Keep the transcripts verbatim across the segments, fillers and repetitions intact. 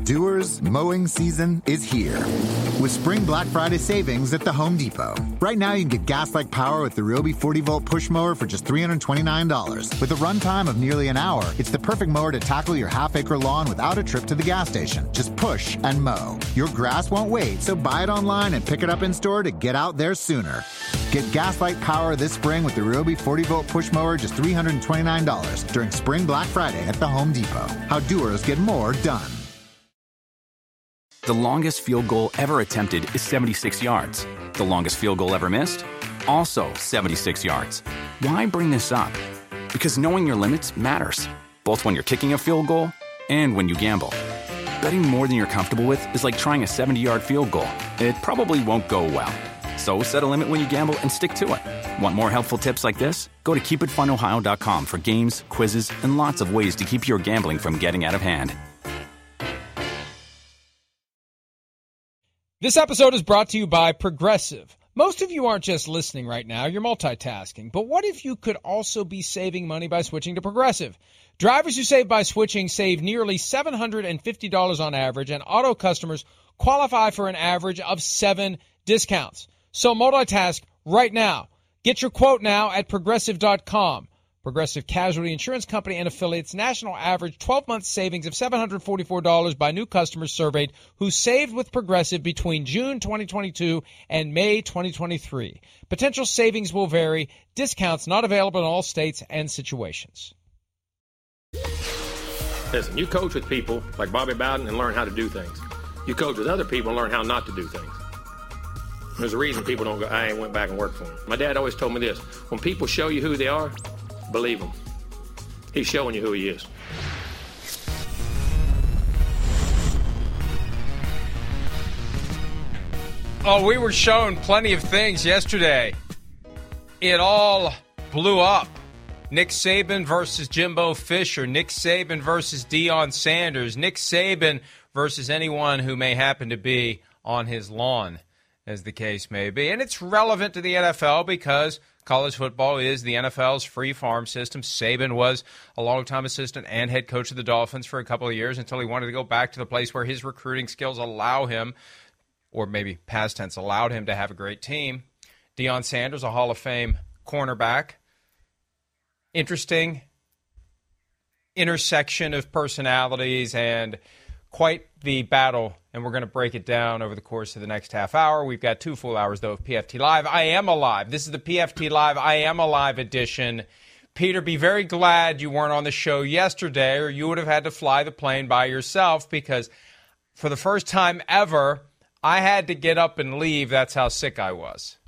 Doers, mowing season is here. With Spring Black Friday savings at the Home Depot. Right now, you can get gas-like power with the Ryobi forty volt push mower for just three hundred twenty-nine dollars. With a runtime of nearly an hour, it's the perfect mower to tackle your half-acre lawn without a trip to the gas station. Just push and mow. Your grass won't wait, so buy it online and pick it up in-store to get out there sooner. Get gas-like power this spring with the Ryobi forty volt push mower just three hundred twenty-nine dollars during Spring Black Friday at the Home Depot. How doers get more done. The longest field goal ever attempted is seventy-six yards. The longest field goal ever missed? Also seventy-six yards. Why bring this up? Because knowing your limits matters, both when you're kicking a field goal and when you gamble. Betting more than you're comfortable with is like trying a seventy-yard field goal. It probably won't go well. So set a limit when you gamble and stick to it. Want more helpful tips like this? Go to keep it fun ohio dot com for games, quizzes, and lots of ways to keep your gambling from getting out of hand. This episode is brought to you by Progressive. Most of you aren't just listening right now, you're multitasking. But what if you could also be saving money by switching to Progressive? Drivers who save by switching save nearly seven hundred fifty dollars on average, and auto customers qualify for an average of seven discounts. So multitask right now. Get your quote now at Progressive dot com. Progressive Casualty Insurance Company and affiliates, national average twelve-month savings of seven hundred forty-four dollars by new customers surveyed who saved with Progressive between June twenty twenty-two and May twenty twenty-three. Potential savings will vary. Discounts not available in all states and situations. Listen, you coach with people like Bobby Bowden and learn how to do things. You coach with other people and learn how not to do things. There's a reason people don't go, I ain't went back and worked for him. My dad always told me this: when people show you who they are, believe him. He's showing you who he is. Oh, we were shown plenty of things yesterday. It all blew up. Nick Saban versus Jimbo Fisher. Nick Saban versus Deion Sanders. Nick Saban versus anyone who may happen to be on his lawn, as the case may be. And it's relevant to the N F L because college football is the N F L's free farm system. Saban was a longtime assistant and head coach of the Dolphins for a couple of years until he wanted to go back to the place where his recruiting skills allow him, or maybe past tense, allowed him to have a great team. Deion Sanders, a Hall of Fame cornerback. Interesting intersection of personalities and quite the battle, and we're going to break it down over the course of the next half hour. We've got two full hours, though, of P F T Live. I am alive. This is the P F T Live I Am Alive edition. Peter, be very glad you weren't on the show yesterday, or you would have had to fly the plane by yourself, because for the first time ever, I had to get up and leave. That's how sick I was.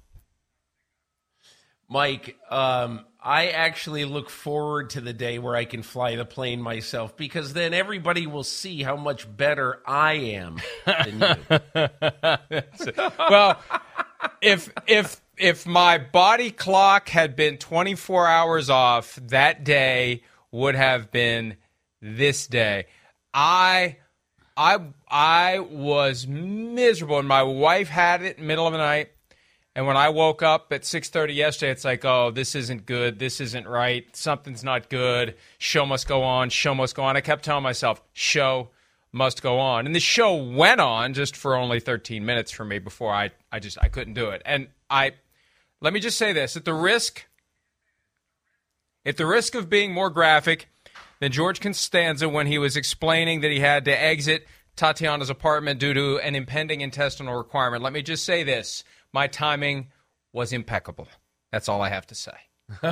Mike, um, I actually look forward to the day where I can fly the plane myself, because then everybody will see how much better I am than you. Well, if if if my body clock had been twenty-four hours off, that day would have been this day. I I I was miserable, and my wife had it in the middle of the night. And when I woke up at six thirty yesterday, it's like, oh, this isn't good. This isn't right. Something's not good. Show must go on. Show must go on. I kept telling myself, show must go on. And the show went on just for only thirteen minutes for me before I, I just, I couldn't do it. And I, let me just say this, at the risk, at the risk of being more graphic than George Costanza when he was explaining that he had to exit Tatiana's apartment due to an impending intestinal requirement, let me just say this. My timing was impeccable. That's all I have to say. All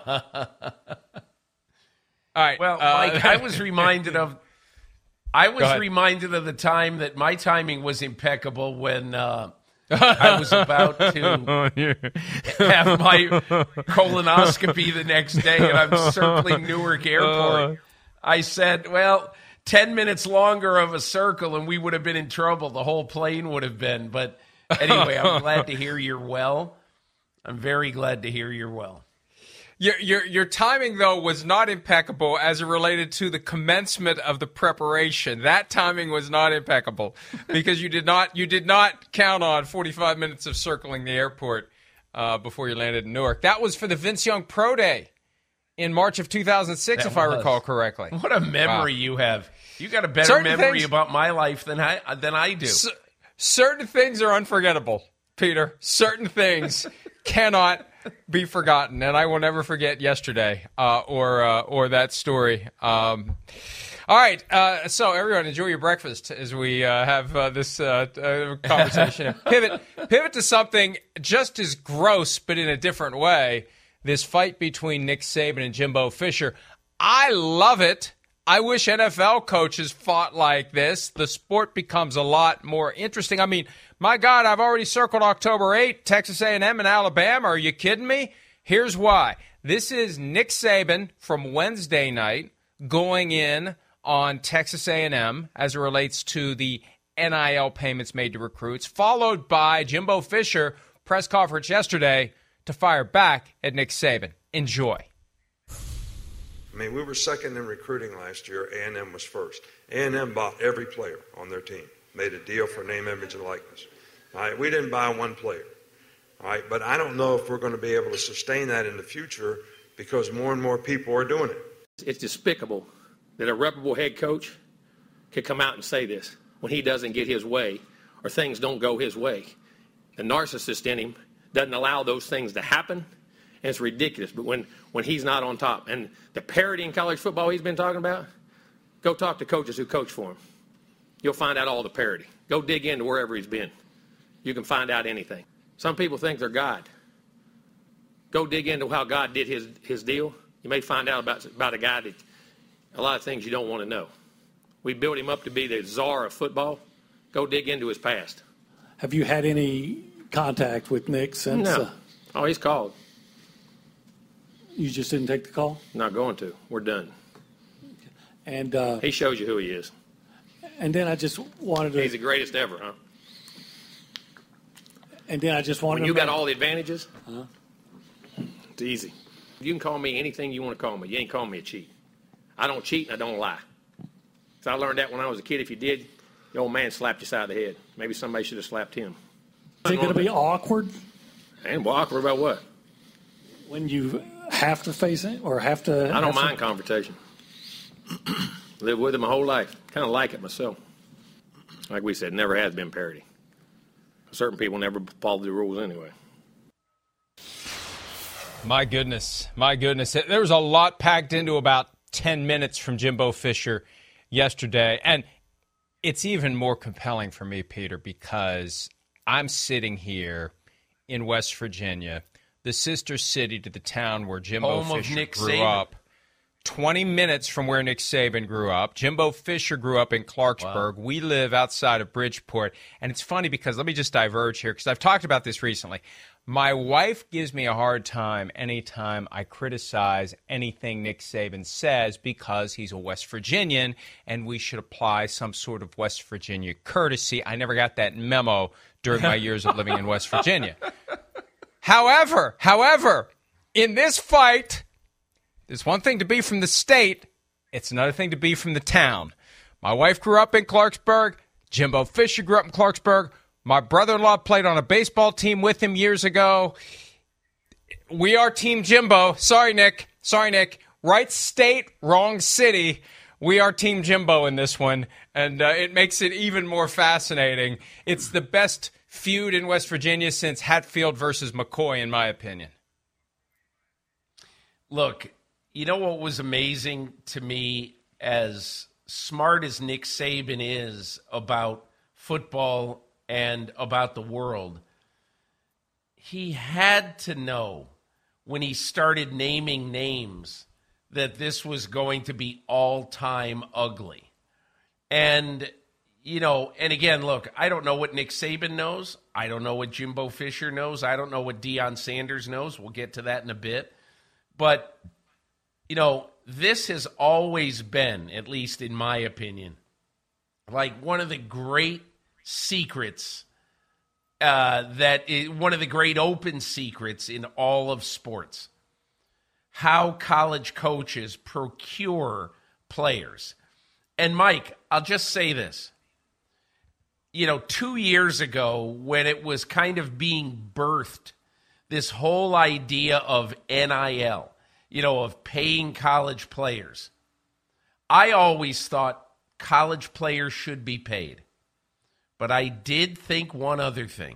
right. Well, uh, Mike, I was reminded of I was reminded of the time that my timing was impeccable when uh, I was about to have my colonoscopy the next day, and I'm circling Newark Airport. I said, well, ten minutes longer of a circle, and we would have been in trouble. The whole plane would have been, but... Anyway, I'm glad to hear you're well. I'm very glad to hear you're well. Your, your your timing, though, was not impeccable as it related to the commencement of the preparation. That timing was not impeccable because you did not you did not count on forty-five minutes of circling the airport uh, before you landed in Newark. That was for the Vince Young Pro Day in March of two thousand six, that if was. I recall correctly. What a memory wow. you have. You got a better certain memory things, about my life than I than I do. C- certain things are unforgettable, Peter. Certain things cannot be forgotten, and I will never forget yesterday uh, or uh, or that story. Um, all right, uh, so everyone, enjoy your breakfast as we uh, have uh, this uh, uh, conversation. pivot, pivot to something just as gross, but in a different way. This fight between Nick Saban and Jimbo Fisher. I love it. I wish N F L coaches fought like this. The sport becomes a lot more interesting. I mean, my God, I've already circled October eighth, Texas A and M and Alabama. Are you kidding me? Here's why. This is Nick Saban from Wednesday night going in on Texas A and M as it relates to the N I L payments made to recruits, followed by Jimbo Fisher press conference yesterday to fire back at Nick Saban. Enjoy. I mean, we were second in recruiting last year. A and M was first. A and M bought every player on their team, made a deal for name, image, and likeness. All right, we didn't buy one player. All right, but I don't know if we're going to be able to sustain that in the future because more and more people are doing it. It's despicable that a reputable head coach could come out and say this when he doesn't get his way or things don't go his way. The narcissist in him doesn't allow those things to happen. And it's ridiculous, but when, when he's not on top. And the parity in college football he's been talking about, go talk to coaches who coach for him. You'll find out all the parity. Go dig into wherever he's been. You can find out anything. Some people think they're God. Go dig into how God did his, his deal. You may find out about, about a guy that a lot of things you don't want to know. We built him up to be the czar of football. Go dig into his past. Have you had any contact with Nick since? No. Uh, oh, he's called. You just didn't take the call? Not going to. We're done. And uh, he shows you who he is. And then I just wanted to. He's the greatest ever, huh? And then I just wanted. When you to got make, all the advantages, uh-huh. It's easy. You can call me anything you want to call me. You ain't calling me a cheat. I don't cheat and I don't lie. So I learned that when I was a kid. If you did, the old man slapped you side of the head. Maybe somebody should have slapped him. Is it going to be awkward? And well, awkward about what? When you have to face it or have to. I don't mind to... confrontation. Live with it my whole life. Kind of like it myself. Like we said, never has been parity. Certain people never follow the rules anyway. My goodness. My goodness. There was a lot packed into about ten minutes from Jimbo Fisher yesterday. And it's even more compelling for me, Peter, because I'm sitting here in West Virginia, the sister city to the town where Jimbo Home Fisher Nick grew Saban. up. twenty minutes from where Nick Saban grew up. Jimbo Fisher grew up in Clarksburg. Wow. We live outside of Bridgeport. And it's funny because, let me just diverge here, because I've talked about this recently. My wife gives me a hard time anytime I criticize anything Nick Saban says because he's a West Virginian and we should apply some sort of West Virginia courtesy. I never got that memo during my years of living in West Virginia. However, however, in this fight, there's one thing to be from the state. It's another thing to be from the town. My wife grew up in Clarksburg. Jimbo Fisher grew up in Clarksburg. My brother-in-law played on a baseball team with him years ago. We are Team Jimbo. Sorry, Nick. Sorry, Nick. Right state, wrong city. We are Team Jimbo in this one, and uh, it makes it even more fascinating. It's the best feud in West Virginia since Hatfield versus McCoy, in my opinion. Look, you know what was amazing to me, as smart as Nick Saban is about football and about the world, he had to know when he started naming names that this was going to be all-time ugly. And, you know, and again, look, I don't know what Nick Saban knows. I don't know what Jimbo Fisher knows. I don't know what Deion Sanders knows. We'll get to that in a bit. But, you know, this has always been, at least in my opinion, like one of the great secrets, uh, that is one of the great open secrets in all of sports. How college coaches procure players. And Mike, I'll just say this. You know, two years ago when it was kind of being birthed, this whole idea of N I L, you know, of paying college players, I always thought college players should be paid. But I did think one other thing.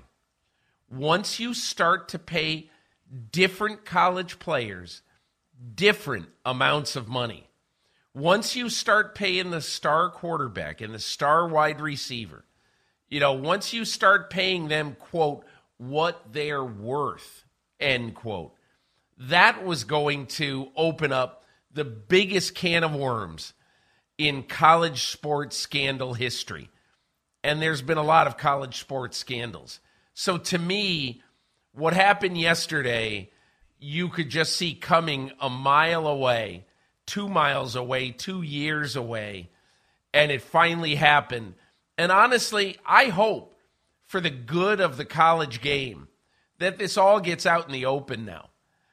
Once you start to pay different college players different amounts of money, once you start paying the star quarterback and the star wide receiver, you know, once you start paying them, quote, what they're worth, end quote, that was going to open up the biggest can of worms in college sports scandal history. And there's been a lot of college sports scandals. So to me, what happened yesterday, you could just see coming a mile away, two miles away, two years away, and it finally happened. And honestly, I hope for the good of the college game that this all gets out in the open now.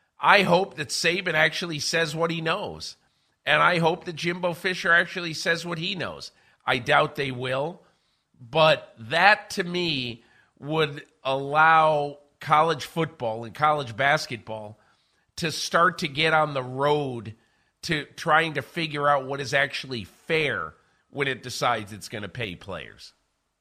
I hope that Saban actually says what he knows. And I hope that Jimbo Fisher actually says what he knows. I doubt they will. But that, to me, would allow college football and college basketball to start to get on the road to trying to figure out what is actually fair when it decides it's going to pay players.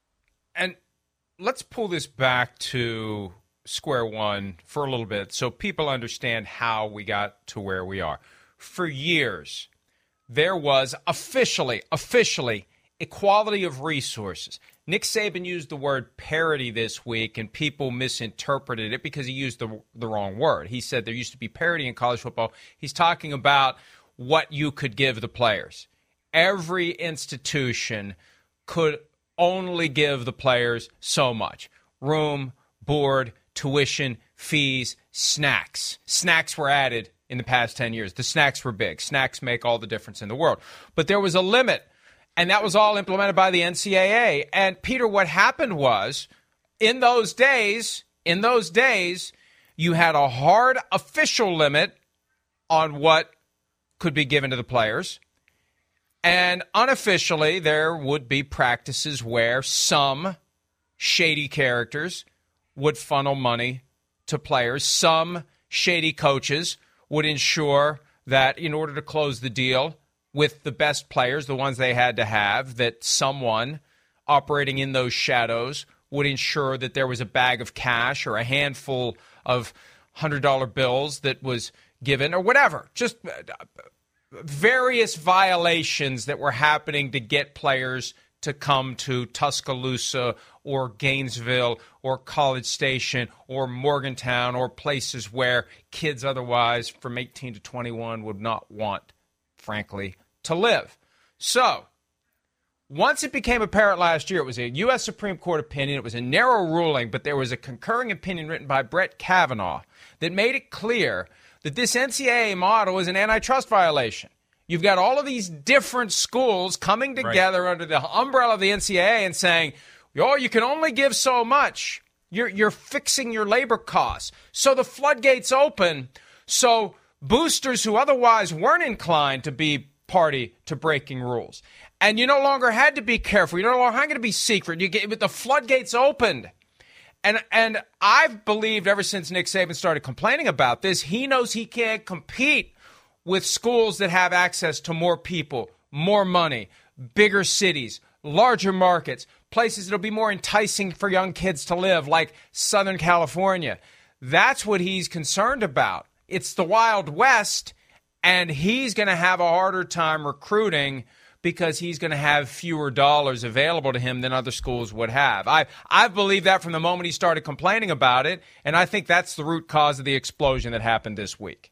And let's pull this back to square one for a little bit so people understand how we got to where we are. For years, there was officially, officially, equality of resources. Nick Saban used the word parity this week, and people misinterpreted it because he used the, the wrong word. He said there used to be parity in college football. He's talking about what you could give the players. Every institution could only give the players so much. Room, board, tuition, fees, snacks. Snacks were added in the past ten years. The snacks were big. Snacks make all the difference in the world. But there was a limit. And that was all implemented by the N C double A. And, Peter, what happened was, in those days, in those days, you had a hard official limit on what could be given to the players. And unofficially, there would be practices where some shady characters would funnel money to players. Some shady coaches would ensure that in order to close the deal with the best players, the ones they had to have, that someone operating in those shadows would ensure that there was a bag of cash or a handful of one hundred dollar bills that was given or whatever. Just various violations that were happening to get players to come to Tuscaloosa or Gainesville or College Station or Morgantown or places where kids otherwise from eighteen to twenty-one would not want, frankly, to live. So, once it became apparent last year, it was a U S Supreme Court opinion. It was a narrow ruling, but there was a concurring opinion written by Brett Kavanaugh that made it clear that this N C double A model is an antitrust violation. You've got all of these different schools coming together right under the umbrella of the N C double A and saying, oh, you can only give so much. You're, you're fixing your labor costs. So the floodgates open. So boosters who otherwise weren't inclined to be party to breaking rules. And you no longer had to be careful. You no longer had to be secret. You get, the floodgates opened. And and I've believed ever since Nick Saban started complaining about this, he knows he can't compete with schools that have access to more people, more money, bigger cities, larger markets, places that will be more enticing for young kids to live, like Southern California. That's what he's concerned about. It's the Wild West, and he's going to have a harder time recruiting because he's going to have fewer dollars available to him than other schools would have. I I believe that from the moment he started complaining about it, and I think that's the root cause of the explosion that happened this week.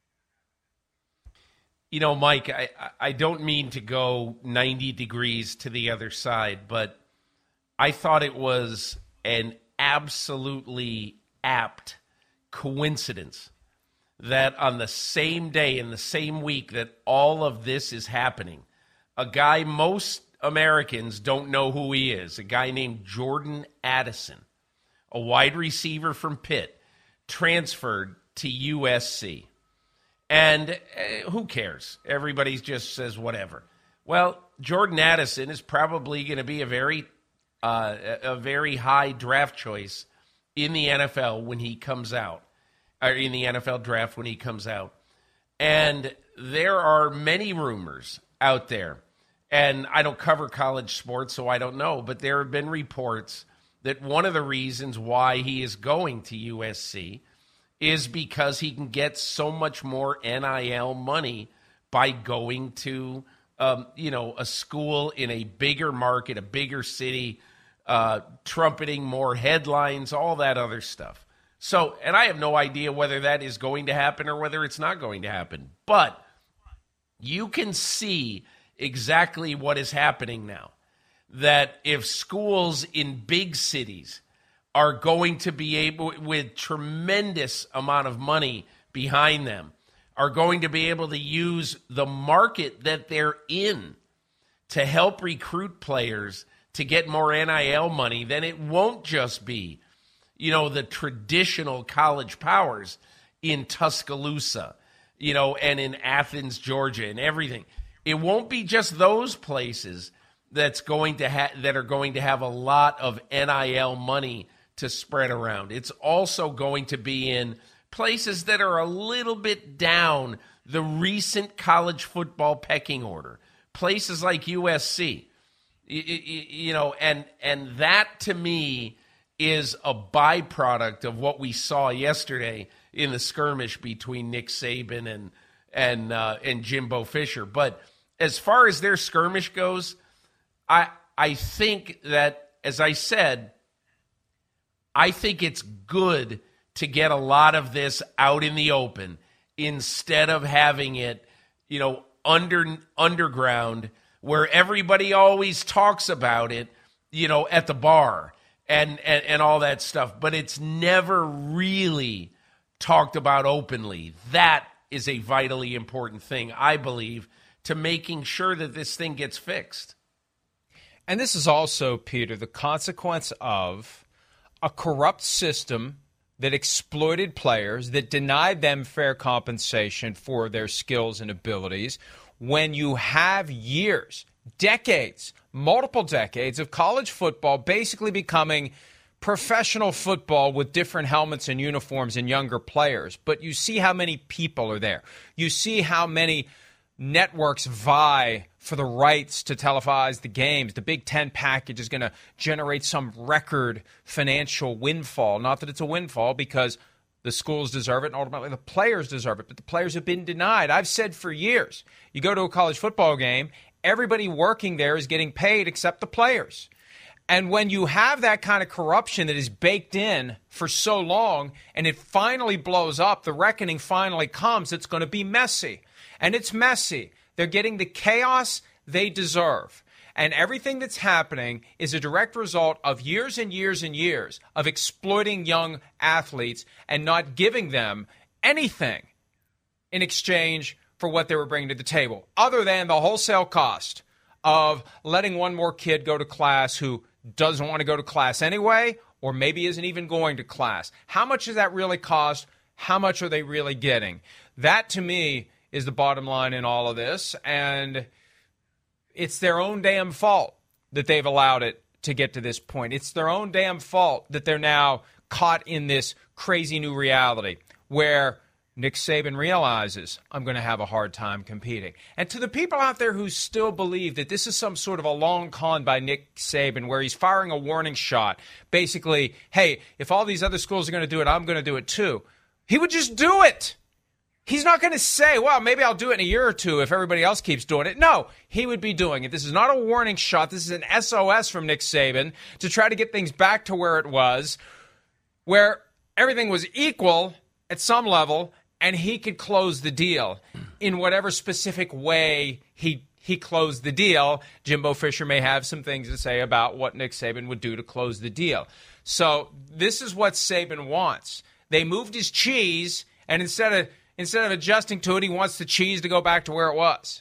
You know, Mike, I, I don't mean to go ninety degrees to the other side, but I thought it was an absolutely apt coincidence that on the same day, in the same week that all of this is happening, a guy most Americans don't know who he is, a guy named Jordan Addison, a wide receiver from Pitt, transferred to U S C. And uh, who cares? Everybody just says whatever. Well, Jordan Addison is probably going to be a very, uh, a very high draft choice in the N F L when he comes out, or in the N F L draft when he comes out. And there are many rumors out there And I don't cover college sports, so I don't know. But there have been reports that one of the reasons why he is going to U S C is because he can get so much more N I L money by going to, um, you know, a school in a bigger market, a bigger city, uh, trumpeting more headlines, all that other stuff. So, and I have no idea whether that is going to happen or whether it's not going to happen. But you can see exactly what is happening now. That if schools in big cities are going to be able, with tremendous amount of money behind them, are going to be able to use the market that they're in to help recruit players to get more N I L money, then it won't just be, you know, the traditional college powers in Tuscaloosa, you know, and in Athens, Georgia, and everything. It won't be just those places that's going to ha- that are going to have a lot of N I L money to spread around. It's also going to be in places that are a little bit down the recent college football pecking order. Places like U S C, you, you know, and and that to me is a byproduct of what we saw yesterday in the skirmish between Nick Saban and and uh, and Jimbo Fisher. But as far as their skirmish goes, I I think that, as I said, I think it's good to get a lot of this out in the open instead of having it, you know, under underground where everybody always talks about it, you know, at the bar and, and, and all that stuff. But it's never really talked about openly. That is a vitally important thing, I believe, to making sure that this thing gets fixed. And this is also, Peter, the consequence of a corrupt system that exploited players, that denied them fair compensation for their skills and abilities. When you have years, decades, multiple decades of college football basically becoming professional football with different helmets and uniforms and younger players, but you see how many people are there. You see how many networks vie for the rights to televise the games. The Big Ten package is going to generate some record financial windfall. Not that it's a windfall, because the schools deserve it and ultimately the players deserve it, but the players have been denied. I've said for years, you go to a college football game, everybody working there is getting paid except the players. And when you have that kind of corruption that is baked in for so long and it finally blows up, the reckoning finally comes, it's going to be messy. And it's messy. They're getting the chaos they deserve. And everything that's happening is a direct result of years and years and years of exploiting young athletes and not giving them anything in exchange for what they were bringing to the table, other than the wholesale cost of letting one more kid go to class who doesn't want to go to class anyway, or maybe isn't even going to class. How much does that really cost? How much are they really getting? That, to me, is the bottom line in all of this, and it's their own damn fault that they've allowed it to get to this point. It's their own damn fault that they're now caught in this crazy new reality where Nick Saban realizes, I'm going to have a hard time competing. And to the people out there who still believe that this is some sort of a long con by Nick Saban where he's firing a warning shot, basically, hey, if all these other schools are going to do it, I'm going to do it too. He would just do it. He's not going to say, well, maybe I'll do it in a year or two if everybody else keeps doing it. No, he would be doing it. This is not a warning shot. This is an S O S from Nick Saban to try to get things back to where it was, where everything was equal at some level, and he could close the deal in whatever specific way he he closed the deal. Jimbo Fisher may have some things to say about what Nick Saban would do to close the deal. So this is what Saban wants. They moved his cheese, and instead of Instead of adjusting to it, he wants the cheese to go back to where it was.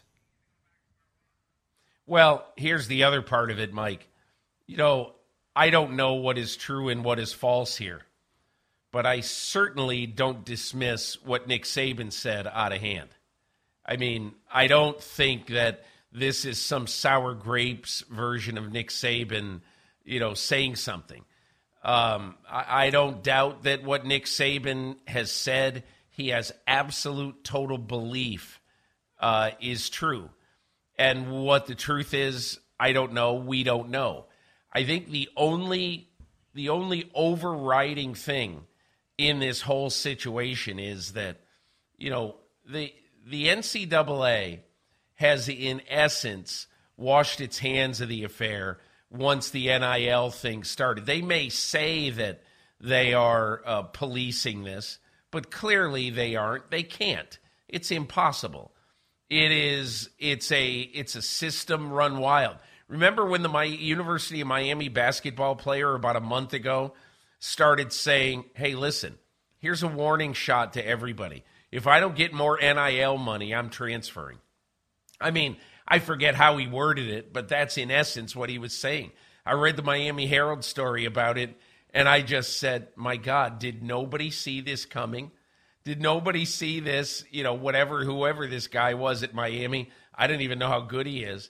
Well, here's the other part of it, Mike. You know, I don't know what is true and what is false here, but I certainly don't dismiss what Nick Saban said out of hand. I mean, I don't think that this is some sour grapes version of Nick Saban, you know, saying something. Um, I, I don't doubt that what Nick Saban has said, he has absolute total belief uh, is true. And what the truth is, I don't know. We don't know. I think the only the only overriding thing in this whole situation is that, you know, the the N C double A has, in essence, washed its hands of the affair once the N I L thing started. They may say that they are uh, policing this, but clearly they aren't. They can't. It's impossible. It is. It's a. It's a system run wild. Remember when the my University of Miami basketball player about a month ago started saying, "Hey, listen, here's a warning shot to everybody. If I don't get more N I L money, I'm transferring." I mean, I forget how he worded it, but that's in essence what he was saying. I read the Miami Herald story about it, and I just said, my God, did nobody see this coming? Did nobody see this, you know, whatever, whoever this guy was at Miami? I don't even know how good he is.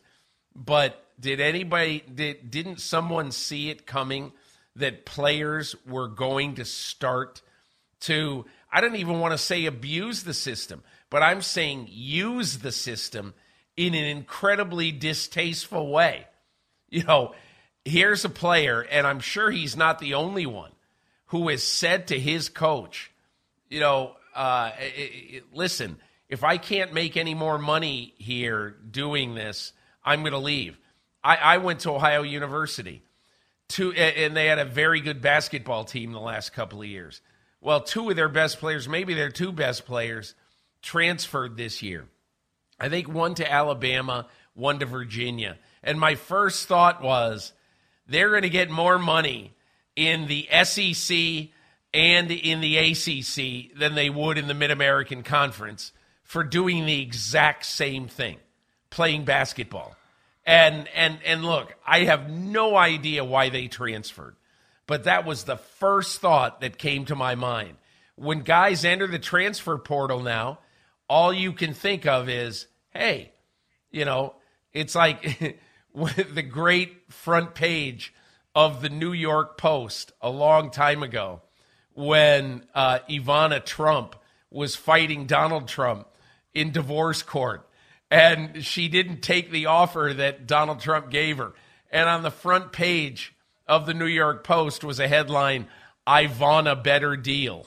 But did anybody, did, didn't someone see it coming that players were going to start to, I don't even want to say abuse the system, but I'm saying use the system in an incredibly distasteful way? You know, here's a player, and I'm sure he's not the only one, who has said to his coach, you know, uh, it, it, listen, if I can't make any more money here doing this, I'm going to leave. I, I went to Ohio University, to, and they had a very good basketball team the last couple of years. Well, two of their best players, maybe their two best players, transferred this year. I think one to Alabama, one to Virginia. And my first thought was, they're going to get more money in the S E C and in the A C C than they would in the Mid-American Conference for doing the exact same thing, playing basketball. And and and look, I have no idea why they transferred, but that was the first thought that came to my mind. When guys enter the transfer portal now, all you can think of is, hey, you know, it's like the great front page of the New York Post a long time ago when uh, Ivana Trump was fighting Donald Trump in divorce court, and she didn't take the offer that Donald Trump gave her. And on the front page of the New York Post was a headline, Ivana better deal.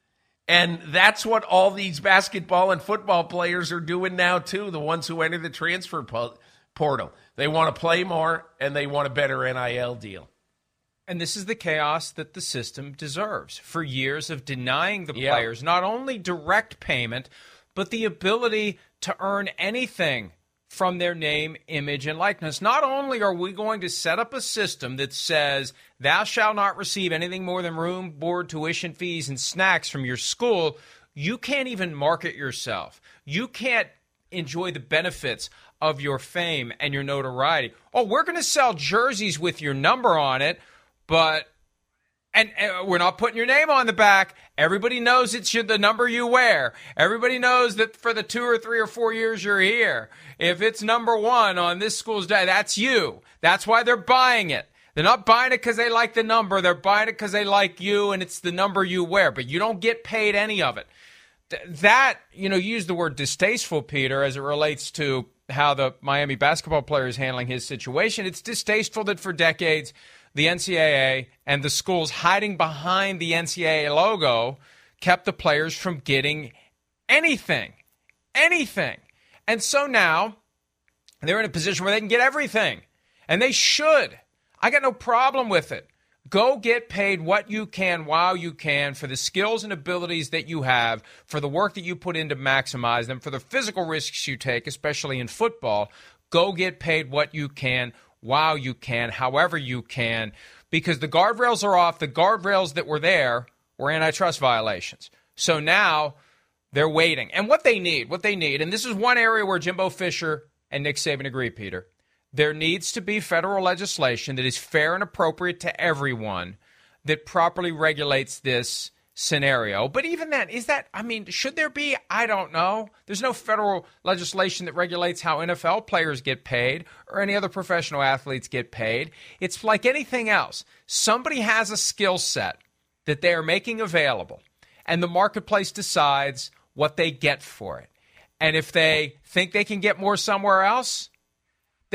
And that's what all these basketball and football players are doing now, too, the ones who enter the transfer portal. They want to play more, and they want a better N I L deal. And this is the chaos that the system deserves. For years of denying the yeah. players not only direct payment, but the ability to earn anything from their name, image, and likeness. Not only are we going to set up a system that says thou shalt not receive anything more than room, board, tuition fees, and snacks from your school, you can't even market yourself. You can't enjoy the benefits of your fame and your notoriety. Oh, we're going to sell jerseys with your number on it, but and, and we're not putting your name on the back. Everybody knows it's your, the number you wear. Everybody knows that for the two or three or four years you're here, if it's number one on this school's day, that's you. That's why they're buying it. They're not buying it because they like the number. They're buying it because they like you, and it's the number you wear. But you don't get paid any of it. Th- that, you know, you use the word distasteful, Peter, as it relates to how the Miami basketball player is handling his situation. It's distasteful that for decades the N C double A and the schools hiding behind the N C double A logo kept the players from getting anything, anything. And so now they're in a position where they can get everything, and they should. I got no problem with it. Go get paid what you can while you can for the skills and abilities that you have, for the work that you put in to maximize them, for the physical risks you take, especially in football. Go get paid what you can while you can, however you can, because the guardrails are off. The guardrails that were there were antitrust violations. So now they're waiting. And what they need, what they need, and this is one area where Jimbo Fisher and Nick Saban agree, Peter, there needs to be federal legislation that is fair and appropriate to everyone that properly regulates this scenario. But even then, is that, I mean, should there be? I don't know. There's no federal legislation that regulates how N F L players get paid or any other professional athletes get paid. It's like anything else. Somebody has a skill set that they are making available, and the marketplace decides what they get for it. And if they think they can get more somewhere else,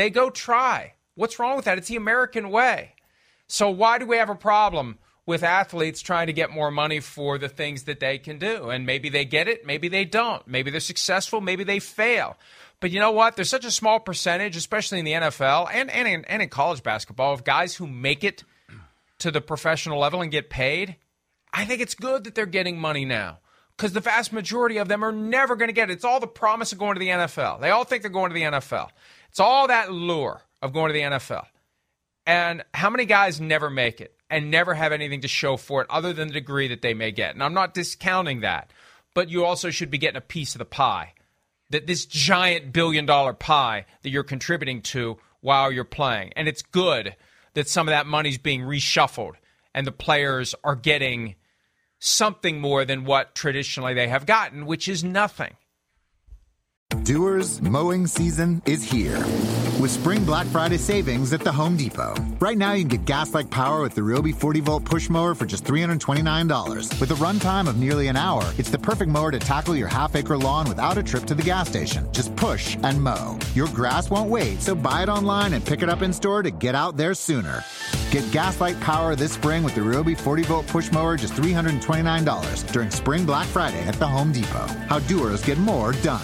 they go try. What's wrong with that? It's the American way. So why do we have a problem with athletes trying to get more money for the things that they can do? And maybe they get it, maybe they don't. Maybe they're successful, maybe they fail. But you know what? There's such a small percentage, especially in the N F L and, and, in, and in college basketball, of guys who make it to the professional level and get paid. I think it's good that they're getting money now, because the vast majority of them are never going to get it. It's all the promise of going to the N F L. They all think they're going to the N F L. It's all that lure of going to the N F L. And how many guys never make it and never have anything to show for it other than the degree that they may get? And I'm not discounting that, but you also should be getting a piece of the pie, that this giant billion-dollar pie that you're contributing to while you're playing. And it's good that some of that money's being reshuffled and the players are getting something more than what traditionally they have gotten, which is nothing. Doers, mowing season is here with Spring Black Friday savings at the Home Depot. Right now, you can get gas-like power with the Ryobi forty volt push mower for just three hundred twenty-nine dollars. With a runtime of nearly an hour, it's the perfect mower to tackle your half-acre lawn without a trip to the gas station. Just push and mow. Your grass won't wait, so buy it online and pick it up in store to get out there sooner. Get gas-like power this spring with the Ryobi forty volt push mower, just three hundred twenty-nine dollars during Spring Black Friday at the Home Depot. How doers get more done.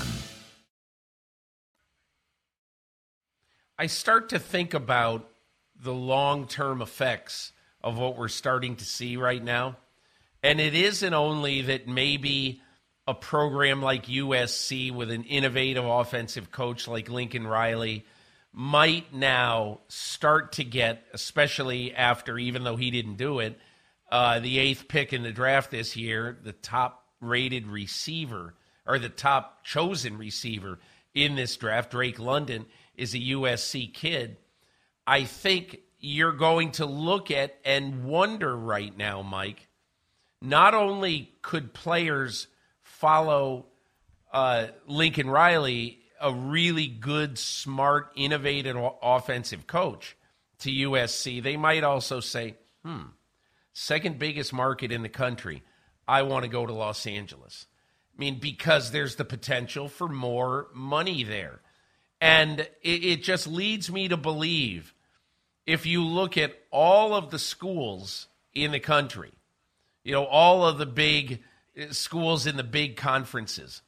I start to think about the long-term effects of what we're starting to see right now. And it isn't only that maybe a program like U S C with an innovative offensive coach like Lincoln Riley might now start to get, especially after, even though he didn't do it, uh, the eighth pick in the draft this year, the top-rated receiver, or the top chosen receiver in this draft, Drake London, is a U S C kid. I think you're going to look at and wonder right now, Mike, not only could players follow uh, Lincoln Riley, a really good, smart, innovative offensive coach, to U S C, they might also say, hmm, second biggest market in the country, I want to go to Los Angeles. I mean, because there's the potential for more money there. And it, it just leads me to believe, if you look at all of the schools in the country, you know, all of the big schools in the big conferences,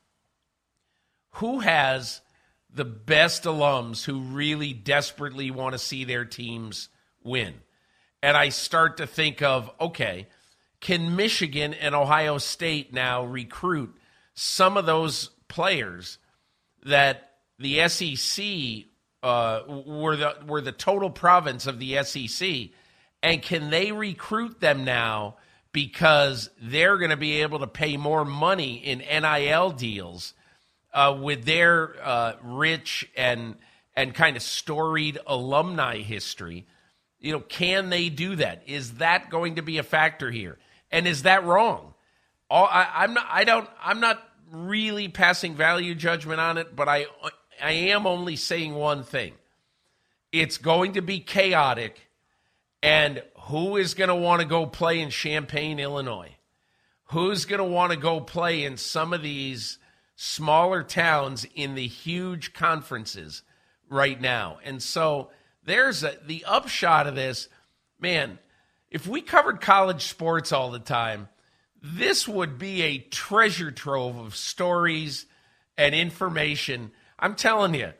who has the best alums who really desperately want to see their teams win? And I start to think of, okay, can Michigan and Ohio State now recruit some of those players that the S E C uh, were the were the total province of the S E C, and can they recruit them now because they're going to be able to pay more money in N I L deals uh, with their uh, rich and and kind of storied alumni history? You know, can they do that? Is that going to be a factor here? And is that wrong? All, I, I'm not. I don't. I'm not really passing value judgment on it, but I. I am only saying one thing. It's going to be chaotic, and who is going to want to go play in Champaign, Illinois? Who's going to want to go play in some of these smaller towns in the huge conferences right now? And so there's a, the upshot of this. Man, if we covered college sports all the time, this would be a treasure trove of stories and information. I'm telling you,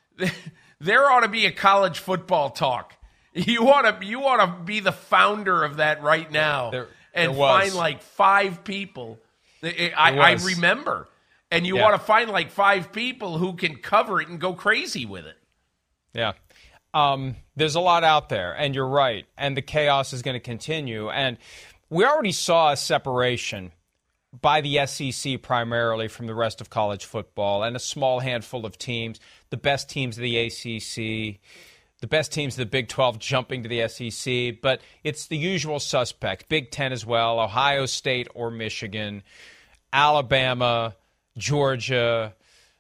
there ought to be a college football talk. You want to you want to be the founder of that right now, there, and there find like five people. I, I remember, and you yeah. want to find like five people who can cover it and go crazy with it. Yeah, um, there's a lot out there, and you're right. And the chaos is going to continue. And we already saw a separation by the S E C primarily from the rest of college football, and a small handful of teams, the best teams of the A C C, the best teams of the Big twelve jumping to the S E C, but it's the usual suspect, Big Ten as well, Ohio State or Michigan, Alabama, Georgia,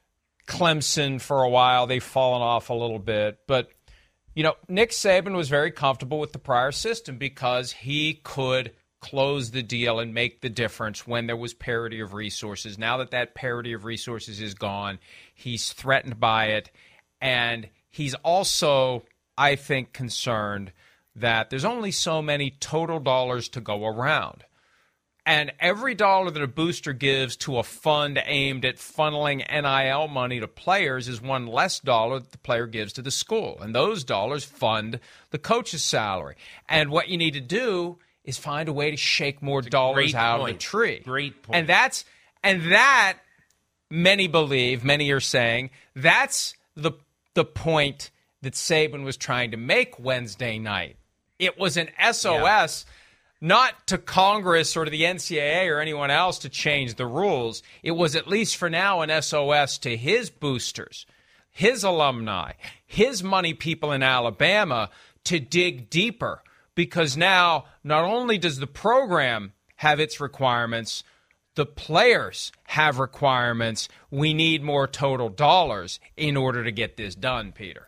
Clemson for a while. They've fallen off a little bit, but you know, Nick Saban was very comfortable with the prior system because he could close the deal and make the difference when there was parity of resources. Now that that parity of resources is gone, he's threatened by it, and he's also, I think, concerned that there's only so many total dollars to go around. And every dollar that a booster gives to a fund aimed at funneling N I L money to players is one less dollar that the player gives to the school. And those dollars fund the coach's salary. And what you need to do is find a way to shake more dollars out point. of the tree. Great point. And that's and that many believe, many are saying, that's the the point that Saban was trying to make Wednesday night. It was an S O S, yeah. not to Congress or to the N C double A or anyone else to change the rules. It was, at least for now, an S O S to his boosters, his alumni, his money people in Alabama to dig deeper. Because now, not only does the program have its requirements, the players have requirements. We need more total dollars in order to get this done, Peter.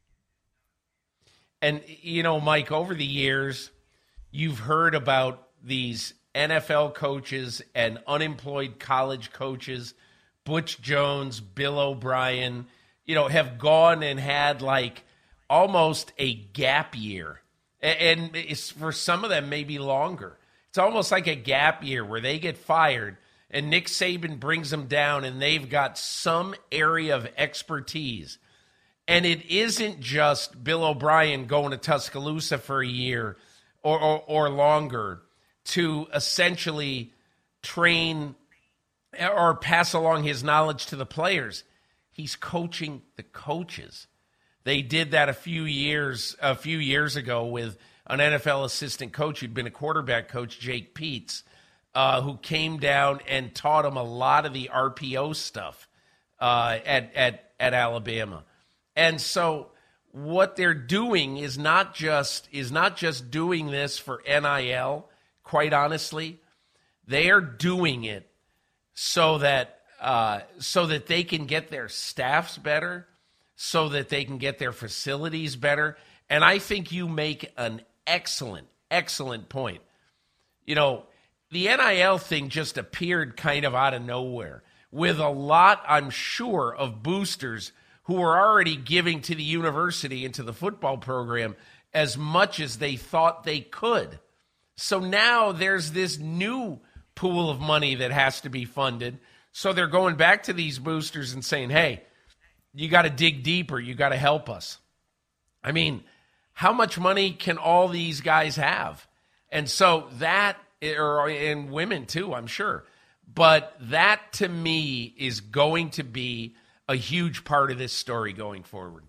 And, you know, Mike, over the years, you've heard about these N F L coaches and unemployed college coaches, Butch Jones, Bill O'Brien, you know, have gone and had like almost a gap year. And it's, for some of them, maybe longer. It's almost like a gap year where they get fired and Nick Saban brings them down and they've got some area of expertise. And it isn't just Bill O'Brien going to Tuscaloosa for a year or, or, or longer to essentially train or pass along his knowledge to the players. He's coaching the coaches. They did that a few years a few years ago with an N F L assistant coach who'd been a quarterback coach, Jake Peets, uh, who came down and taught him a lot of the R P O stuff uh, at, at at Alabama. And so what they're doing is not just is not just doing this for N I L, quite honestly. They are doing it so that uh, so that they can get their staffs better, so that they can get their facilities better. And I think you make an excellent, excellent point. You know, the N I L thing just appeared kind of out of nowhere with a lot, I'm sure, of boosters who were already giving to the university and to the football program as much as they thought they could. So now there's this new pool of money that has to be funded. So they're going back to these boosters and saying, hey, you got to dig deeper. You got to help us. I mean, how much money can all these guys have? And so that, or and women too, I'm sure. But that to me is going to be a huge part of this story going forward.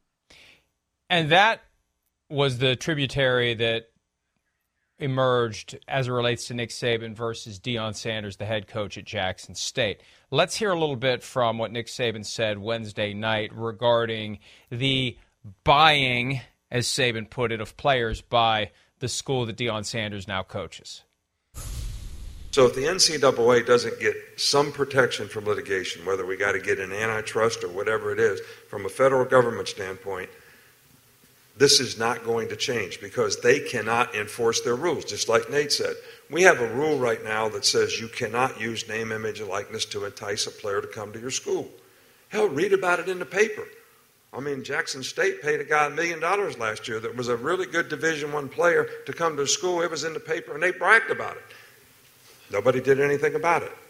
And that was the tributary that emerged as it relates to Nick Saban versus Deion Sanders, the head coach at Jackson State. Let's hear a little bit from what Nick Saban said Wednesday night regarding the buying, as Saban put it, of players by the school that Deion Sanders now coaches. So if the N C double A doesn't get some protection from litigation, whether we got to get an antitrust or whatever it is, from a federal government standpoint, this is not going to change because they cannot enforce their rules, just like Nate said. We have a rule right now that says you cannot use name, image, and likeness to entice a player to come to your school. Hell, read about it in the paper. I mean, Jackson State paid a guy a million dollars last year that was a really good Division One player to come to school. It was in the paper, and they bragged about it. Nobody did anything about it.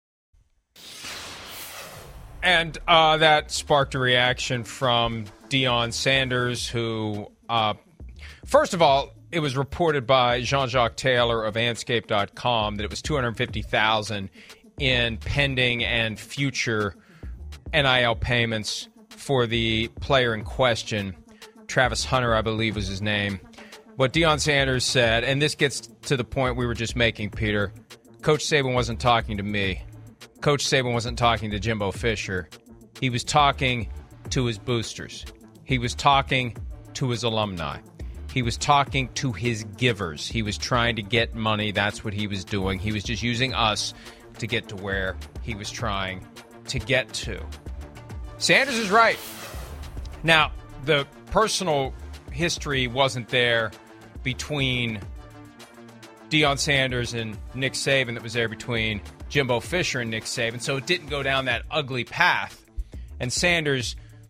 And uh, that sparked a reaction from Deion Sanders, who, uh, first of all, it was reported by Jean-Jacques Taylor of Anscape dot com that it was two hundred fifty thousand dollars in pending and future N I L payments for the player in question. Travis Hunter, I believe, was his name. What Deion Sanders said, and this gets to the point we were just making, Peter, Coach Saban wasn't talking to me. Coach Saban wasn't talking to Jimbo Fisher. He was talking to his boosters. He was talking to his alumni. He was talking to his givers. He was trying to get money. That's what he was doing. He was just using us to get to where he was trying to get to. Sanders is right. Now, the personal history wasn't there between Deion Sanders and Nick Saban that was there between Jimbo Fisher and Nick Saban, so it didn't go down that ugly path. And Sanders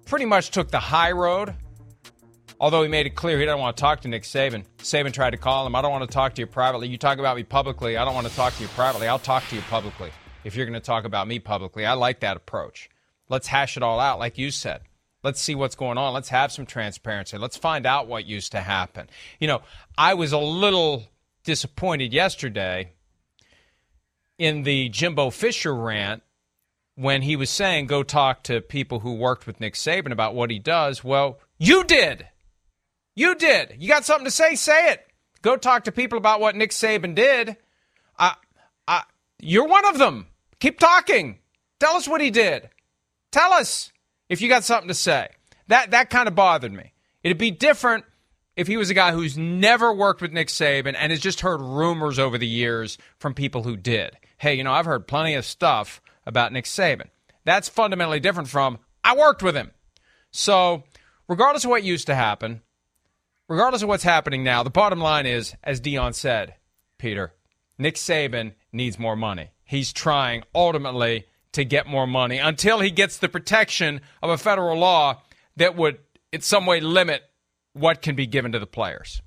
pretty much took the high road, although he made it clear he didn't want to talk to Nick Saban. Saban tried to call him. I don't want to talk to you privately. You talk about me publicly. I don't want to talk to you privately. I'll talk to you publicly if you're going to talk about me publicly. I like that approach. Let's hash it all out, like you said. Let's see what's going on. Let's have some transparency. Let's find out what used to happen. You know, I was a little disappointed yesterday in the Jimbo Fisher rant when he was saying go talk to people who worked with Nick Saban about what he does. Well, you did. You did. You got something to say? Say it. Go talk to people about what Nick Saban did. I, I, you're one of them. Keep talking. Tell us what he did. Tell us if you got something to say. That that kind of bothered me. It'd be different if he was a guy who's never worked with Nick Saban and has just heard rumors over the years from people who did. Hey, you know, I've heard plenty of stuff about Nick Saban. That's fundamentally different from, I worked with him. So, regardless of what used to happen, regardless of what's happening now, the bottom line is, as Deion said, Peter, Nick Saban needs more money. He's trying, ultimately, to get more money until he gets the protection of a federal law that would, in some way, limit what can be given to the players.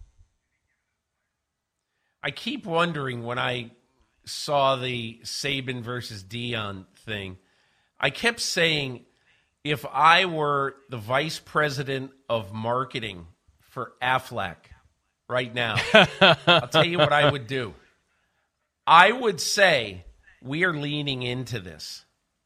I keep wondering when I saw the Saban versus Deion thing, I kept saying, if I were the vice president of marketing for Aflac right now, I'll tell you what I would do. I would say we are leaning into this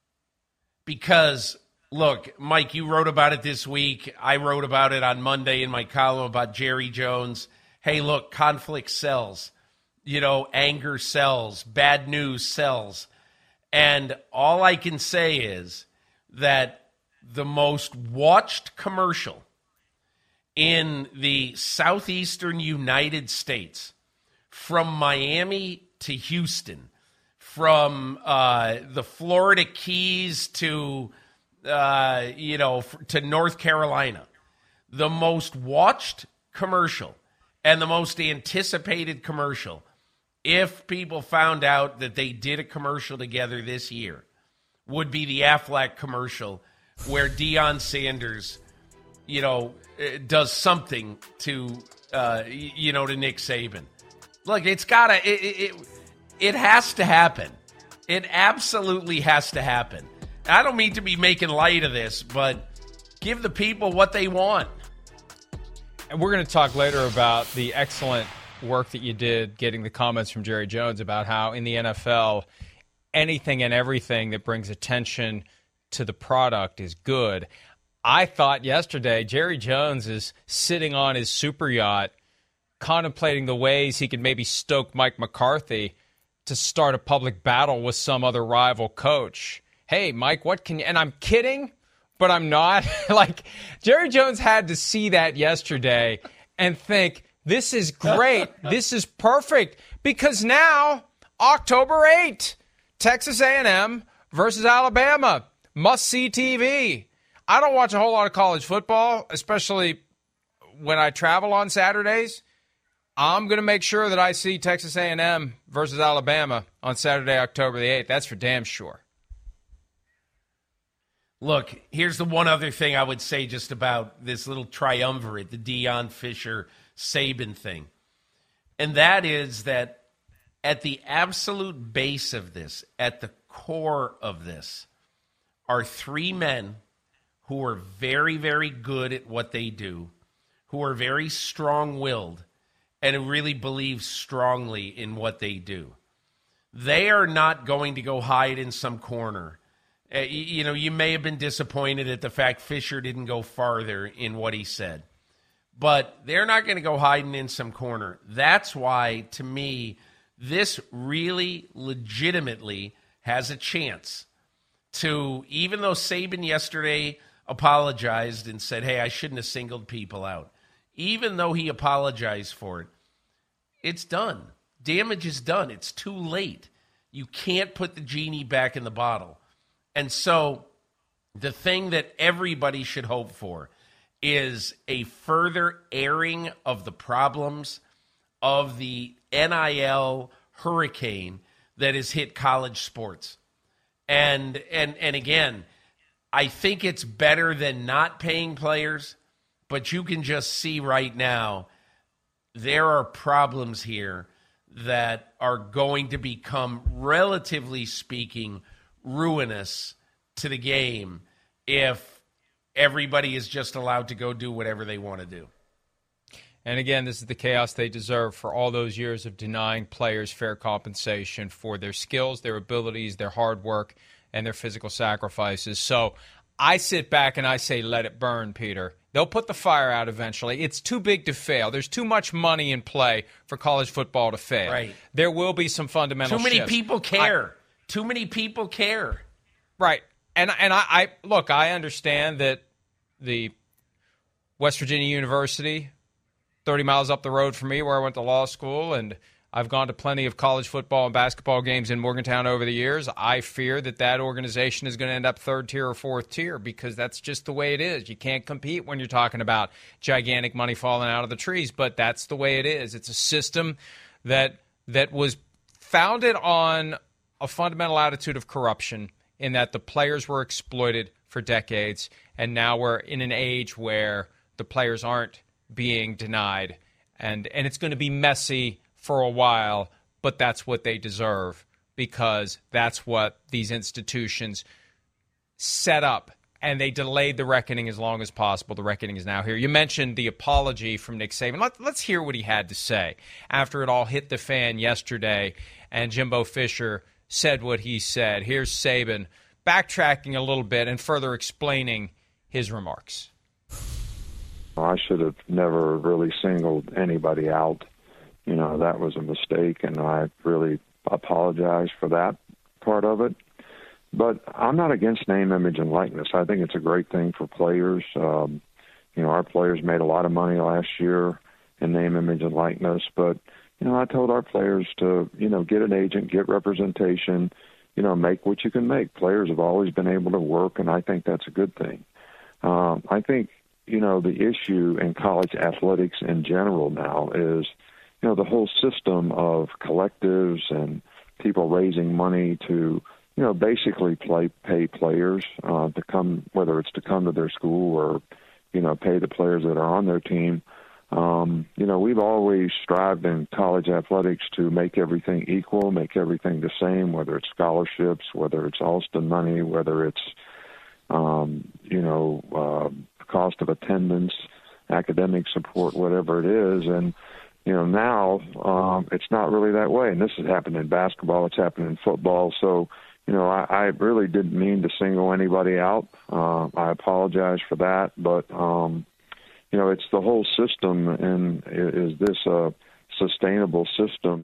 because, look, Mike, you wrote about it this week. I wrote about it on Monday in my column about Jerry Jones. Hey, look, conflict sells. You know, anger sells, bad news sells. And all I can say is that the most watched commercial in the southeastern United States, from Miami to Houston, from uh, the Florida Keys to, uh, you know, to North Carolina, the most watched commercial and the most anticipated commercial, if people found out that they did a commercial together this year, would be the Aflac commercial where Deion Sanders, you know, does something to, uh, you know, to Nick Saban. Look, it's got to, it, it, it has to happen. It absolutely has to happen. I don't mean to be making light of this, but give the people what they want. And we're going to talk later about the excellent work that you did getting the comments from Jerry Jones about how in the N F L, anything and everything that brings attention to the product is good. I thought yesterday Jerry Jones is sitting on his super yacht contemplating the ways he could maybe stoke Mike McCarthy to start a public battle with some other rival coach. Hey, Mike, what can you... And I'm kidding, but I'm not. Like, Jerry Jones had to see that yesterday and think, this is great. This is perfect. Because now, October eighth, Texas A and M versus Alabama. Must-see T V. I don't watch a whole lot of college football, especially when I travel on Saturdays. I'm going to make sure that I see Texas A and M versus Alabama on Saturday, October the eighth. That's for damn sure. Look, here's the one other thing I would say just about this little triumvirate, the Deion Fisher Saban thing. And that is that at the absolute base of this, at the core of this, are three men who are very, very good at what they do, who are very strong-willed, and who really believe strongly in what they do. They are not going to go hide in some corner. Uh, you, you know, you may have been disappointed at the fact Fisher didn't go farther in what he said. But they're not going to go hiding in some corner. That's why, to me, this really legitimately has a chance to, even though Saban yesterday apologized and said, hey, I shouldn't have singled people out, even though he apologized for it, it's done. Damage is done. It's too late. You can't put the genie back in the bottle. And so the thing that everybody should hope for is a further airing of the problems of the N I L hurricane that has hit college sports. And and and again, I think it's better than not paying players, but you can just see right now there are problems here that are going to become, relatively speaking, ruinous to the game if everybody is just allowed to go do whatever they want to do. And again, this is the chaos they deserve for all those years of denying players fair compensation for their skills, their abilities, their hard work, and their physical sacrifices. So I sit back and I say, let it burn, Peter. They'll put the fire out eventually. It's too big to fail. There's too much money in play for college football to fail. Right. There will be some fundamental Too many shifts. people care. I, too many people care. Right. And and I, I look, I understand that the West Virginia University, thirty miles up the road from me where I went to law school, and I've gone to plenty of college football and basketball games in Morgantown over the years. I fear that that organization is going to end up third tier or fourth tier because that's just the way it is. You can't compete when you're talking about gigantic money falling out of the trees, but that's the way it is. It's a system that that was founded on a fundamental attitude of corruption in that the players were exploited for decades, and now we're in an age where the players aren't being denied, and and it's going to be messy for a while, but that's what they deserve because that's what these institutions set up, and they delayed the reckoning as long as possible. The reckoning is now here. You mentioned the apology from Nick Saban. Let, let's hear what he had to say after it all hit the fan yesterday, and Jimbo Fisher said what he said. Here's Saban backtracking a little bit and further explaining his remarks. I should have never really singled anybody out. You know, that was a mistake, and I really apologize for that part of it. But I'm not against name, image, and likeness. I think it's a great thing for players. Um, you know, our players made a lot of money last year in name, image, and likeness. But, you know, I told our players to, you know, get an agent, get representation, you know, make what you can make. Players have always been able to work, and I think that's a good thing. Um, I think, you know, the issue in college athletics in general now is, you know, the whole system of collectives and people raising money to, you know, basically play, pay players uh, to come, whether it's to come to their school or, you know, pay the players that are on their team. Um, you know, we've always strived in college athletics to make everything equal, make everything the same, whether it's scholarships, whether it's Alston money, whether it's, um, you know, uh, cost of attendance, academic support, whatever it is. And, you know, now um, it's not really that way. And this has happened in basketball. It's happened in football. So, you know, I, I really didn't mean to single anybody out. Uh, I apologize for that. But, um, you know, it's the whole system. And is this a sustainable system?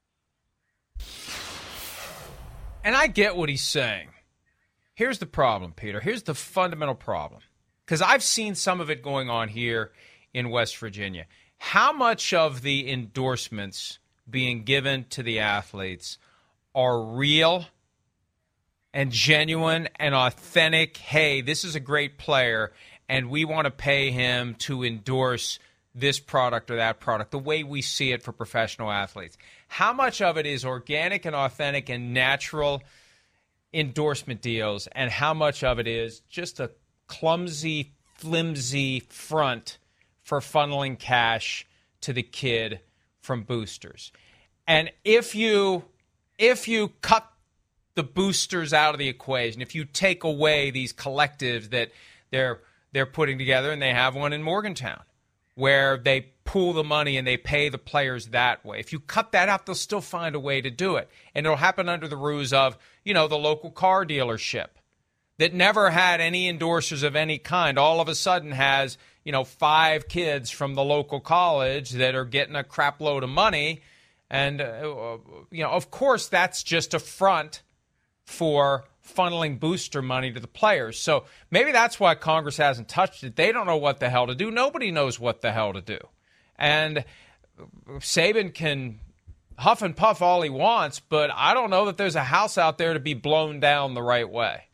And I get what he's saying. Here's the problem, Peter. Here's the fundamental problem. Because I've seen some of it going on here in West Virginia. How much of the endorsements being given to the athletes are real and genuine and authentic? Hey, this is a great player, and we want to pay him to endorse this product or that product, the way we see it for professional athletes. How much of it is organic and authentic and natural endorsement deals, and how much of it is just a clumsy, flimsy front for funneling cash to the kid from boosters? And if you if you cut the boosters out of the equation, if you take away these collectives that they're they're putting together, and they have one in Morgantown where they pool the money and they pay the players that way. If you cut that out, they'll still find a way to do it. And it'll happen under the ruse of, you know, the local car dealership that never had any endorsers of any kind, all of a sudden has, you know, five kids from the local college that are getting a crap load of money. And, uh, you know, of course, that's just a front for funneling booster money to the players. So maybe that's why Congress hasn't touched it. They don't know what the hell to do. Nobody knows what the hell to do. And Saban can huff and puff all he wants, but I don't know that there's a house out there to be blown down the right way.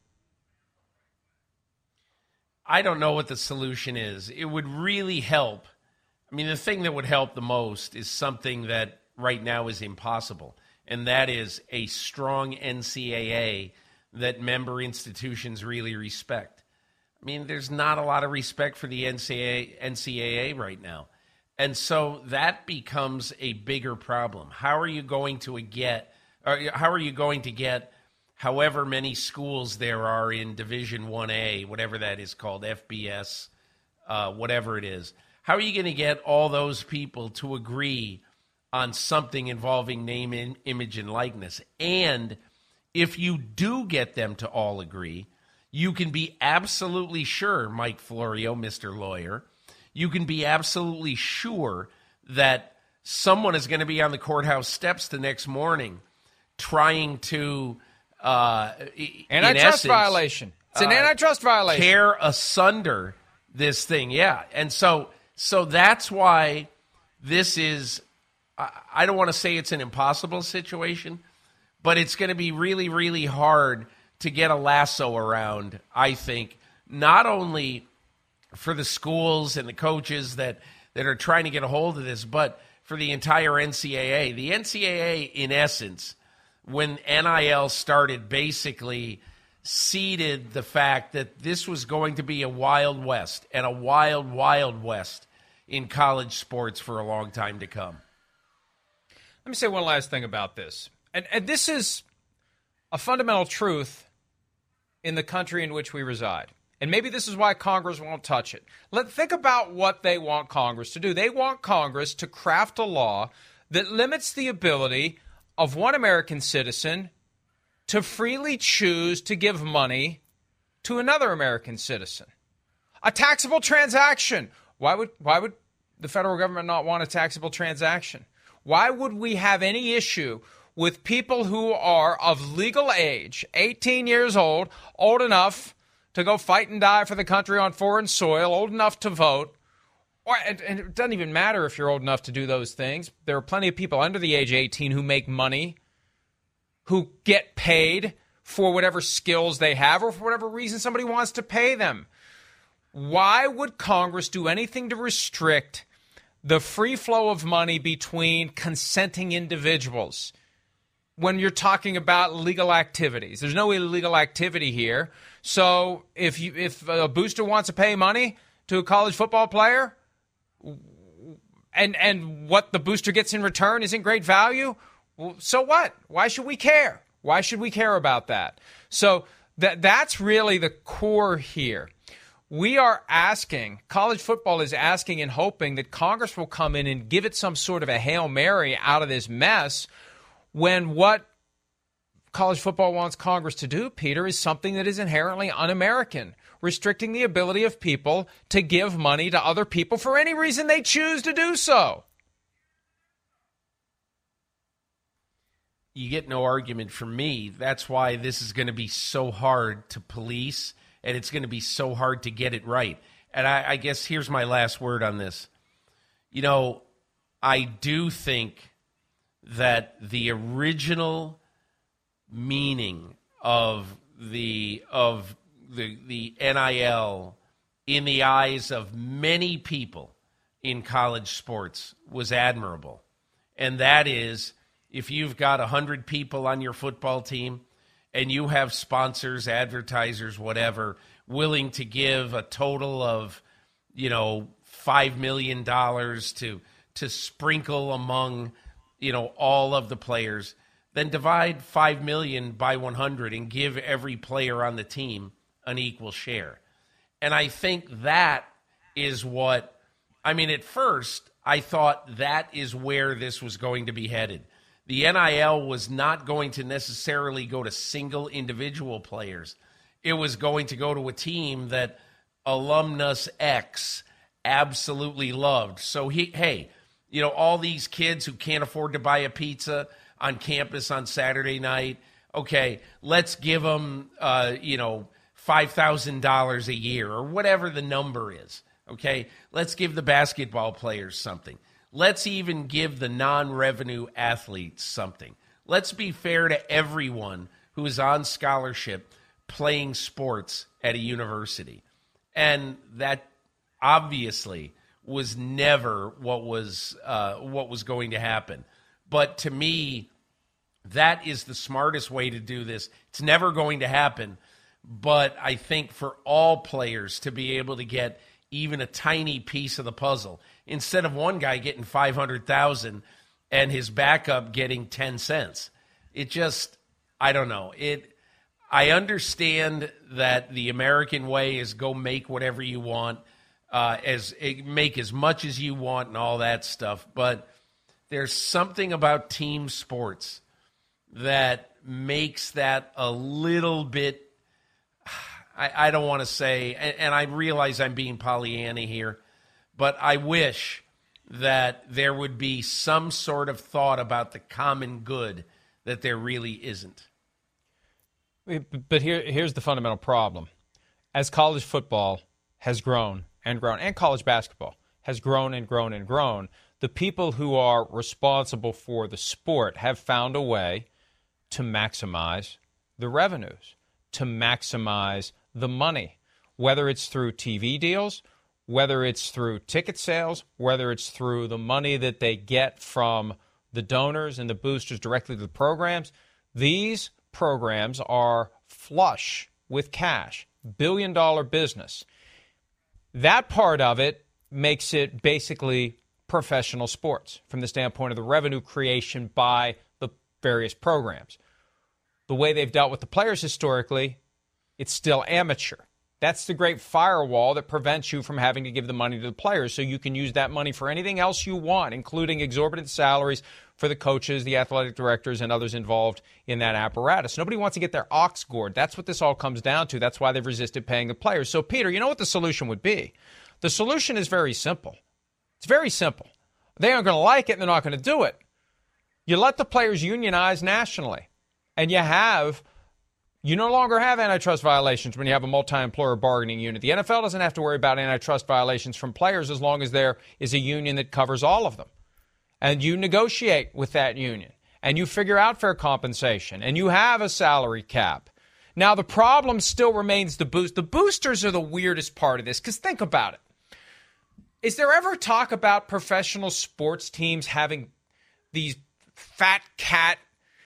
I don't know what the solution is. It would really help. I mean, the thing that would help the most is something that right now is impossible, and that is a strong N C double A that member institutions really respect. I mean, there's not a lot of respect for the N C A A right now. And so that becomes a bigger problem. How are you going to get, or how are you going to get however many schools there are in Division one A, whatever that is called, F B S, uh, whatever it is. How are you going to get all those people to agree on something involving name, in, image, and likeness? And if you do get them to all agree, you can be absolutely sure, Mike Florio, Mister Lawyer, you can be absolutely sure that someone is going to be on the courthouse steps the next morning trying to Uh, antitrust essence, violation. It's an uh, antitrust violation. Tear asunder this thing, yeah. And so, so that's why this is. I, I don't want to say it's an impossible situation, but it's going to be really, really hard to get a lasso around. I think not only for the schools and the coaches that that are trying to get a hold of this, but for the entire N C double A. The N C double A, in essence, when N I L started, basically seeded the fact that this was going to be a Wild West and a wild, wild West in college sports for a long time to come. Let me say one last thing about this. And, and this is a fundamental truth in the country in which we reside. And maybe this is why Congress won't touch it. Let think about what they want Congress to do. They want Congress to craft a law that limits the ability of one American citizen to freely choose to give money to another American citizen. A taxable transaction. Why would why would the federal government not want a taxable transaction? Why would we have any issue with people who are of legal age, eighteen years old, old enough to go fight and die for the country on foreign soil, old enough to vote? Or, and, and it doesn't even matter if you're old enough to do those things. There are plenty of people under the age of eighteen who make money, who get paid for whatever skills they have or for whatever reason somebody wants to pay them. Why would Congress do anything to restrict the free flow of money between consenting individuals when you're talking about legal activities? There's no illegal activity here. So if you, if a booster wants to pay money to a college football player, and and what the booster gets in return isn't great value, well, so what? Why should we care? Why should we care about that? So that that's really the core here. We are asking, college football is asking and hoping that Congress will come in and give it some sort of a Hail Mary out of this mess, when what college football wants Congress to do, Peter, is something that is inherently un-American, restricting the ability of people to give money to other people for any reason they choose to do so. You get no argument from me. That's why this is going to be so hard to police, and it's going to be so hard to get it right. And I, I guess here's my last word on this. You know, I do think that the original meaning of the of the the N I L in the eyes of many people in college sports was admirable. And that is, if you've got one hundred people on your football team and you have sponsors, advertisers, whatever, willing to give a total of, you know, five million dollars to to sprinkle among, you know, all of the players, then divide five million dollars by one hundred and give every player on the team an equal share. And I think that is what, I mean, at first, I thought that is where this was going to be headed. The N I L was not going to necessarily go to single individual players. It was going to go to a team that alumnus X absolutely loved. So, he, hey, you know, all these kids who can't afford to buy a pizza on campus on Saturday night, okay, let's give them, uh, you know, five thousand dollars a year or whatever the number is, okay? Let's give the basketball players something. Let's even give the non-revenue athletes something. Let's be fair to everyone who is on scholarship playing sports at a university. And that obviously was never what was uh, what was going to happen. But to me, that is the smartest way to do this. It's never going to happen. But I think for all players to be able to get even a tiny piece of the puzzle, instead of one guy getting five hundred thousand dollars and his backup getting ten cents, it just, I don't know. It. I understand that the American way is go make whatever you want, uh, as make as much as you want and all that stuff. But there's something about team sports that makes that a little bit, I, I don't want to say, and, and I realize I'm being Pollyanna here, but I wish that there would be some sort of thought about the common good that there really isn't. But here, here's the fundamental problem. As college football has grown and grown, and college basketball has grown and grown and grown, the people who are responsible for the sport have found a way to maximize the revenues, to maximize the money, whether it's through T V deals, whether it's through ticket sales, whether it's through the money that they get from the donors and the boosters directly to the programs. These programs are flush with cash, billion dollar business. That part of it makes it basically professional sports from the standpoint of the revenue creation by the various programs. The way they've dealt with the players historically, it's still amateur. That's the great firewall that prevents you from having to give the money to the players, so you can use that money for anything else you want, including exorbitant salaries for the coaches, the athletic directors, and others involved in that apparatus. Nobody wants to get their ox gored. That's what this all comes down to. That's why they've resisted paying the players. So, Peter, you know what the solution would be? The solution is very simple. It's very simple. They aren't going to like it, and they're not going to do it. You let the players unionize nationally, and you have... You no longer have antitrust violations when you have a multi-employer bargaining unit. The N F L doesn't have to worry about antitrust violations from players as long as there is a union that covers all of them. And you negotiate with that union, and you figure out fair compensation, and you have a salary cap. Now, the problem still remains the boost. The boosters are the weirdest part of this, because think about it. Is there ever talk about professional sports teams having these fat cat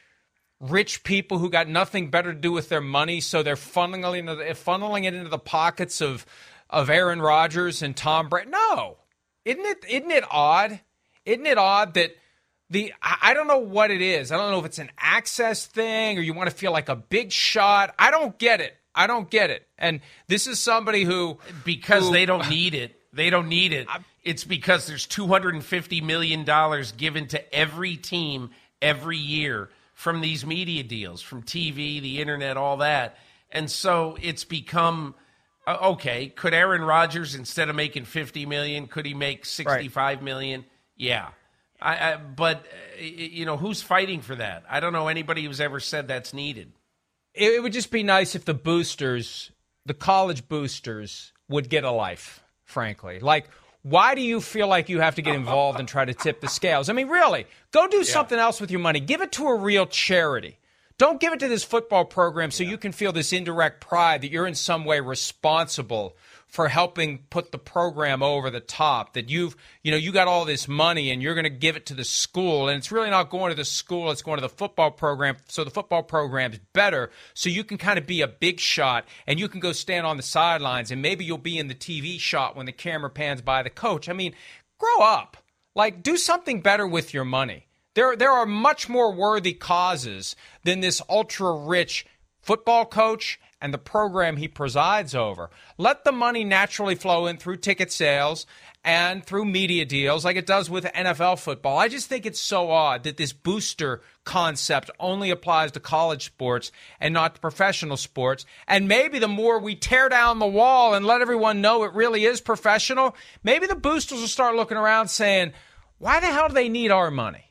rich people who got nothing better to do with their money, so they're funneling, into the, funneling it into the pockets of of Aaron Rodgers and Tom Brady? No. Isn't it isn't it odd? Isn't it odd that the I don't know what it is. I don't know if it's an access thing or you want to feel like a big shot. I don't get it. I don't get it. And this is somebody who because who, they don't need it. They don't need it. It's because there's two hundred fifty million dollars given to every team every year from these media deals, from T V, the internet, all that. And so it's become, uh, okay, could Aaron Rodgers, instead of making fifty million dollars, could he make sixty-five right. million dollars? Yeah. I, I, but, uh, you know, who's fighting for that? I don't know anybody who's ever said that's needed. It, it would just be nice if the boosters, the college boosters, would get a life, frankly. Like, why do you feel like you have to get involved and try to tip the scales? I mean, really, go do yeah. something else with your money. Give it to a real charity. Don't give it to this football program so yeah. you can feel this indirect pride that you're in some way responsible for helping put the program over the top, that you've, you know, you got all this money and you're going to give it to the school, and it's really not going to the school, it's going to the football program, so the football program's better, so you can kind of be a big shot and you can go stand on the sidelines and maybe you'll be in the T V shot when the camera pans by the coach. I mean, grow up. Like, do something better with your money. There, there are much more worthy causes than this ultra-rich football coach and the program he presides over. Let the money naturally flow in through ticket sales and through media deals like it does with N F L football. I just think it's so odd that this booster concept only applies to college sports and not to professional sports. And maybe the more we tear down the wall and let everyone know it really is professional, maybe the boosters will start looking around saying, why the hell do they need our money?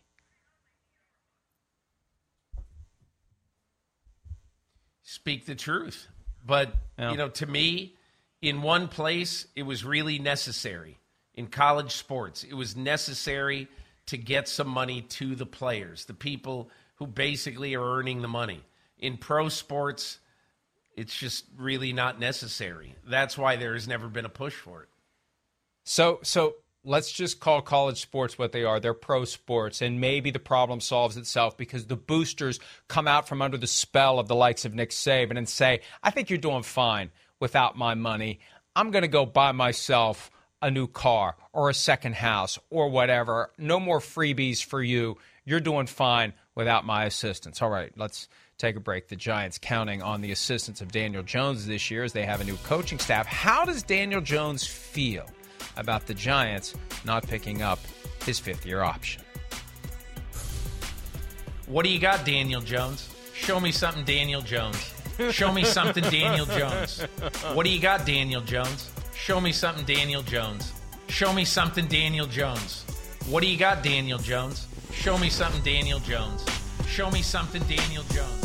Speak the truth. But, yeah. you know, to me, in one place, it was really necessary. In college sports, it was necessary to get some money to the players, the people who basically are earning the money. In pro sports, it's just really not necessary. That's why there has never been a push for it. So, so let's just call college sports what they are. They're pro sports, and maybe the problem solves itself because the boosters come out from under the spell of the likes of Nick Saban and say, I think you're doing fine without my money. I'm going to go buy myself a new car or a second house or whatever. No more freebies for you. You're doing fine without my assistance. All right, let's take a break. The Giants counting on the assistance of Daniel Jones this year as they have a new coaching staff. How does Daniel Jones feel about the Giants not picking up his fifth-year option? What do you got, Daniel Jones? Show me something, Daniel Jones. Show me something, Daniel Jones. What do you got, Daniel Jones? Show me something, Daniel Jones. Show me something, Daniel Jones. What do you got, Daniel Jones? Show me something, Daniel Jones. Show me something, Daniel Jones.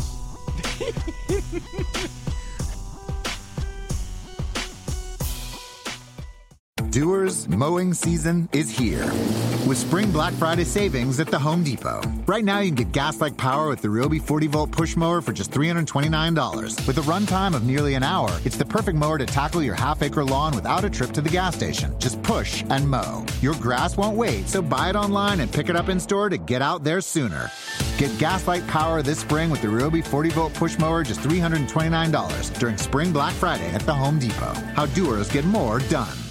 Doers, mowing season is here. With Spring Black Friday savings at the Home Depot. Right now, you can get gas-like power with the Ryobi forty volt push mower for just three hundred twenty-nine dollars. With a runtime of nearly an hour, it's the perfect mower to tackle your half-acre lawn without a trip to the gas station. Just push and mow. Your grass won't wait, so buy it online and pick it up in-store to get out there sooner. Get gas-like power this spring with the Ryobi forty volt push mower, just three hundred twenty-nine dollars during Spring Black Friday at the Home Depot. How doers get more done.